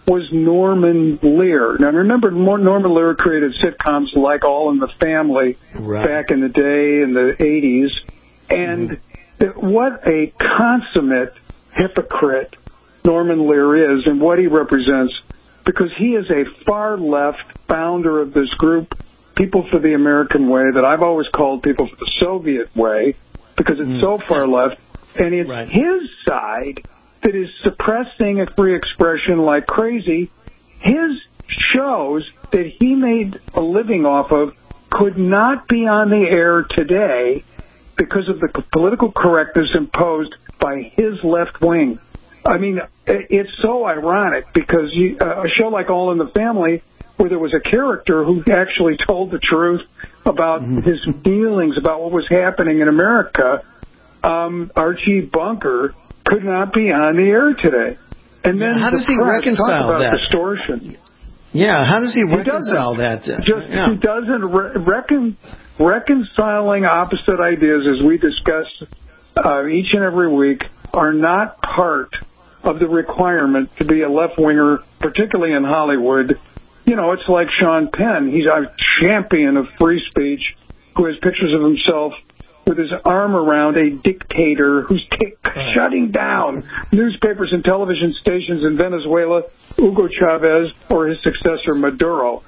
was Norman Lear. Now, remember, Norman Lear created sitcoms like All in the Family back in the day, in the 80s. And what a consummate hypocrite Norman Lear is and what he represents, because he is a far-left founder of this group, People for the American Way, that I've always called People for the Soviet Way, because it's so far left. And it's his side that is suppressing a free expression like crazy. His shows that he made a living off of could not be on the air today because of the political correctness imposed by his left wing. I mean, it's so ironic because a show like All in the Family, where there was a character who actually told the truth about his feelings about what was happening in America, Archie Bunker, could not be on the air today. And then how does he reconcile that? Distortion. Yeah, how does he reconcile that? He doesn't reconciling opposite ideas, as we discuss each and every week, are not part of the requirement to be a left-winger, particularly in Hollywood. You know, it's like Sean Penn. He's a champion of free speech who has pictures of himself with his arm around a dictator who's shutting down newspapers and television stations in Venezuela, Hugo Chavez, or his successor, Maduro.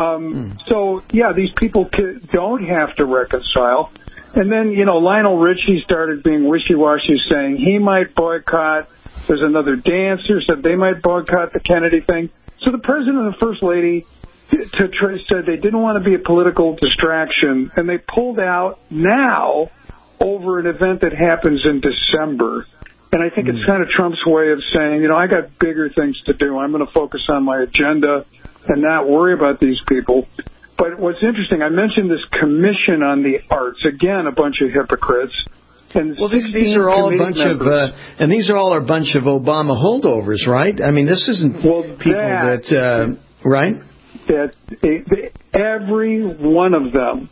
So, yeah, these people don't have to reconcile. And then, you know, Lionel Richie started being wishy-washy, saying he might boycott. There's another dancer said they might boycott the Kennedy thing. So the president and the first lady said they didn't want to be a political distraction, and they pulled out now over an event that happens in December. And I think it's kind of Trump's way of saying, you know, I got bigger things to do. I'm going to focus on my agenda and not worry about these people. But what's interesting, I mentioned this commission on the arts. Again, a bunch of hypocrites. And well, these are all a bunch of, and these are all a bunch of Obama holdovers, right? I mean, this isn't people that, right? That every one of them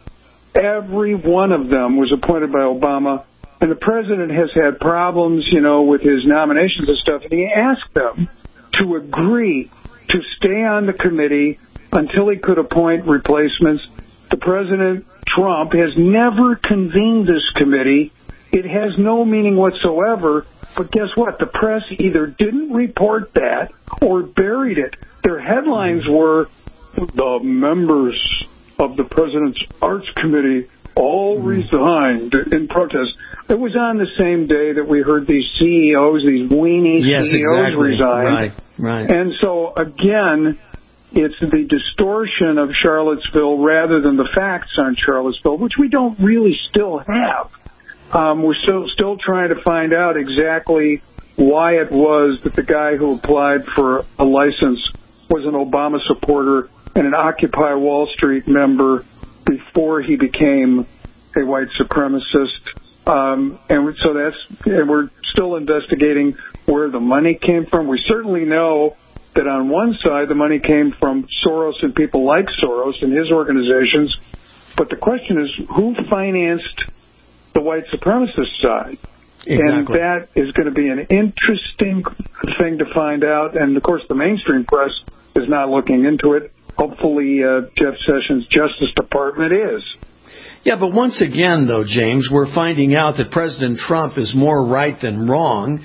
was appointed by Obama, and the president has had problems, you know, with his nominations and stuff, and he asked them to agree to stay on the committee until he could appoint replacements. The President, Trump, has never convened this committee. It has no meaning whatsoever, but guess what? The press either didn't report that or buried it. Their headlines were, the members of the President's Arts Committee all resigned in protest. It was on the same day that we heard these CEOs, these weenie CEOs resign. Right. And so, again, it's the distortion of Charlottesville rather than the facts on Charlottesville, which we don't really still have. We're still trying to find out exactly why it was that the guy who applied for a license was an Obama supporter and an Occupy Wall Street member before he became a white supremacist. And we're still investigating where the money came from. We certainly know that on one side the money came from Soros and people like Soros and his organizations. But the question is, who financed the white supremacist side? Exactly. And that is going to be an interesting thing to find out. And, of course, the mainstream press is not looking into it. Hopefully, Jeff Sessions' Justice Department is. Yeah, but once again, though, James, we're finding out that President Trump is more right than wrong,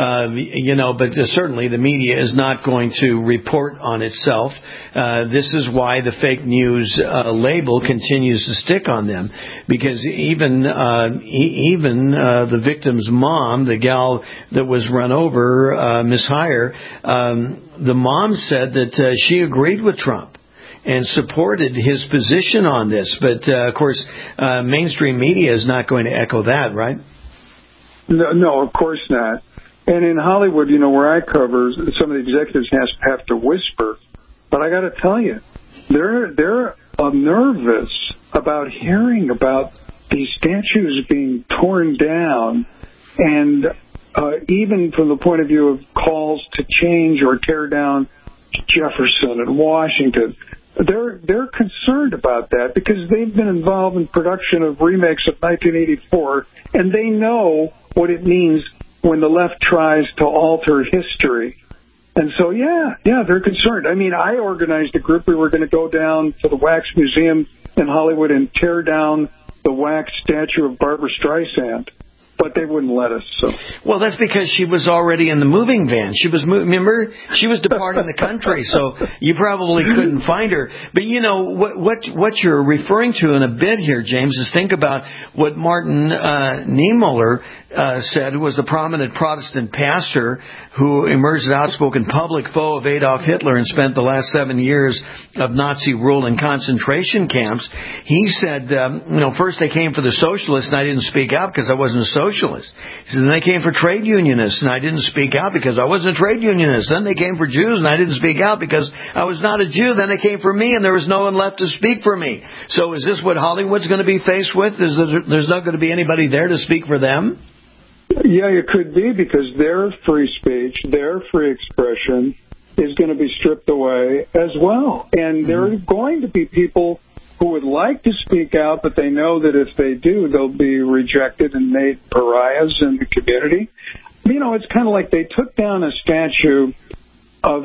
but certainly the media is not going to report on itself. This is why the fake news label continues to stick on them, because even the victim's mom, the gal that was run over, Miss Heyer, the mom said that she agreed with Trump and supported his position on this. But, of course, mainstream media is not going to echo that, right? No, of course not. And in Hollywood, where I cover, some of the executives have to whisper. But I got to tell you, they're nervous about hearing about these statues being torn down. And even from the point of view of calls to change or tear down Jefferson and Washington, they're concerned about that because they've been involved in production of remakes of 1984, and they know what it means when the left tries to alter history. And so, yeah, they're concerned. I mean, I organized a group. We were going to go down to the Wax Museum in Hollywood and tear down the wax statue of Barbra Streisand. But they wouldn't let us. So. Well, that's because she was already in the moving van. Remember, she was departing the country, so you probably couldn't find her. But you know what you're referring to in a bit here, James, is think about what Martin Niemöller said, who was the prominent Protestant pastor who emerged as outspoken public foe of Adolf Hitler and spent the last 7 years of Nazi rule in concentration camps. He said, first they came for the socialists and I didn't speak out because I wasn't a socialist. He said, then they came for trade unionists and I didn't speak out because I wasn't a trade unionist. Then they came for Jews and I didn't speak out because I was not a Jew. Then they came for me and there was no one left to speak for me. So is this what Hollywood's going to be faced with? There's not going to be anybody there to speak for them? Yeah, it could be, because their free speech, their free expression is going to be stripped away as well. And there are going to be people who would like to speak out, but they know that if they do, they'll be rejected and made pariahs in the community. You know, it's kind of like they took down a statue of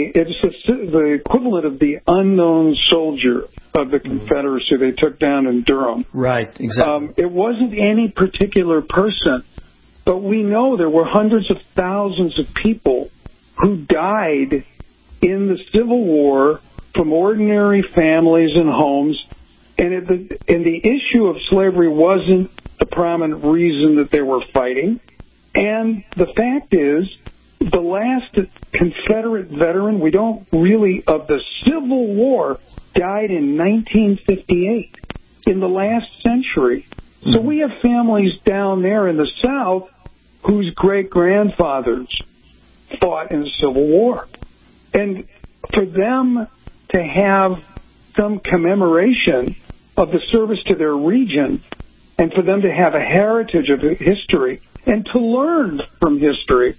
the equivalent of the unknown soldier of the Confederacy they took down in Durham. Right, exactly. It wasn't any particular person. But we know there were hundreds of thousands of people who died in the Civil War from ordinary families and homes. And the issue of slavery wasn't the prominent reason that they were fighting. And the fact is, the last Confederate veteran, of the Civil War, died in 1958, in the last century. So we have families down there in the South whose great-grandfathers fought in the Civil War. And for them to have some commemoration of the service to their region, and for them to have a heritage of history, and to learn from history,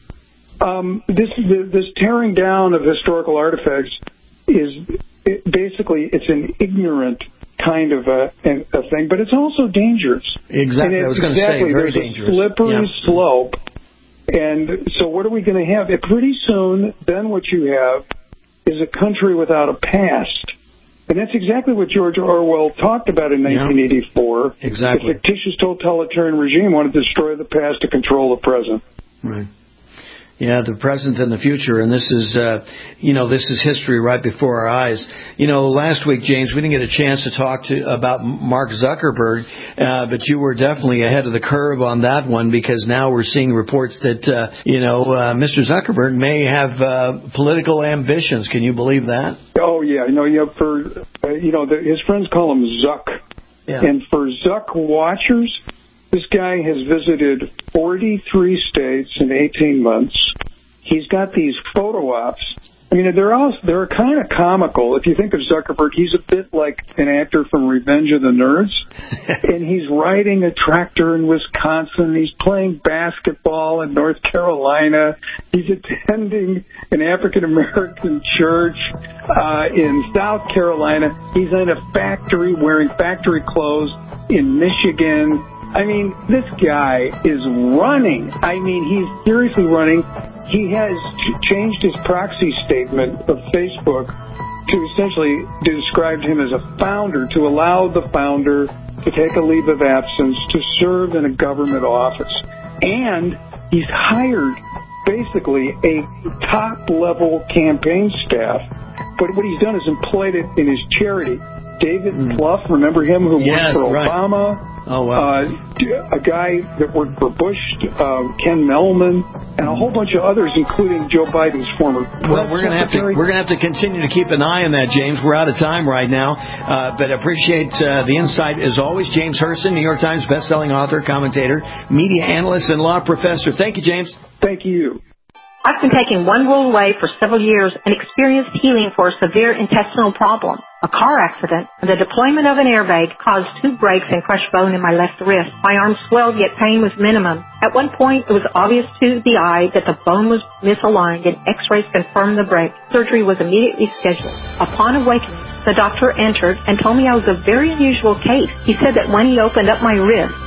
this tearing down of historical artifacts it's an ignorant kind of a thing, but it's also dangerous. Exactly, I was going to say, very dangerous. There's a slippery slope, and so what are we going to have? Pretty soon, then what you have is a country without a past. And that's exactly what George Orwell talked about in 1984. Exactly. The fictitious totalitarian regime wanted to destroy the past to control the present. Right. Yeah, the present and the future, and this is history right before our eyes. Last week, James, we didn't get a chance to talk about Mark Zuckerberg, but you were definitely ahead of the curve on that one, because now we're seeing reports that Mr. Zuckerberg may have political ambitions. Can you believe that? Oh yeah, his friends call him Zuck, and for Zuck watchers, this guy has visited 43 states in 18 months. He's got these photo ops. I mean, they're kind of comical. If you think of Zuckerberg, he's a bit like an actor from Revenge of the Nerds. And he's riding a tractor in Wisconsin. He's playing basketball in North Carolina. He's attending an African-American church in South Carolina. He's in a factory wearing factory clothes in Michigan. I mean, this guy is running. I mean, he's seriously running. He has changed his proxy statement of Facebook to essentially describe him as a founder, to allow the founder to take a leave of absence to serve in a government office. And he's hired basically a top-level campaign staff. But what he's done is employed it in his charity. David Plouffe, remember him, who worked for Obama? Right. Oh, wow. A guy that worked for Bush, Ken Mellman, and a whole bunch of others, including Joe Biden's former. Well, we're going to have to continue to keep an eye on that, James. We're out of time right now, but appreciate the insight as always. James Hurston, New York Times bestselling author, commentator, media analyst, and law professor. Thank you, James. Thank you. I've been taking One Rule Away for several years and experienced healing for a severe intestinal problem. A car accident and the deployment of an airbag caused 2 breaks and crushed bone in my left wrist. My arm swelled, yet pain was minimum. At one point, it was obvious to the eye that the bone was misaligned, and x-rays confirmed the break. Surgery was immediately scheduled. Upon awakening, the doctor entered and told me I was a very unusual case. He said that when he opened up my wrist,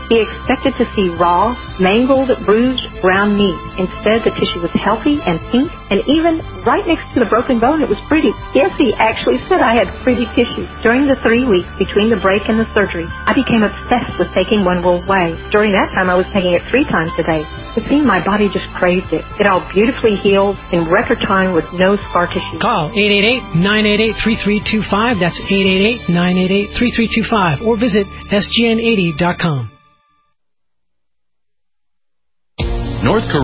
He expected to see raw, mangled, bruised, brown meat. Instead, the tissue was healthy and pink, and even right next to the broken bone, it was pretty. Yes, he actually said I had pretty tissue. During the 3 weeks between the break and the surgery, I became obsessed with taking One World Way. During that time, I was taking it 3 times a day. It seemed my body just craved it. It all beautifully healed in record time with no scar tissue. Call 888-988-3325. That's 888-988-3325. Or visit SGN80.com. North Korea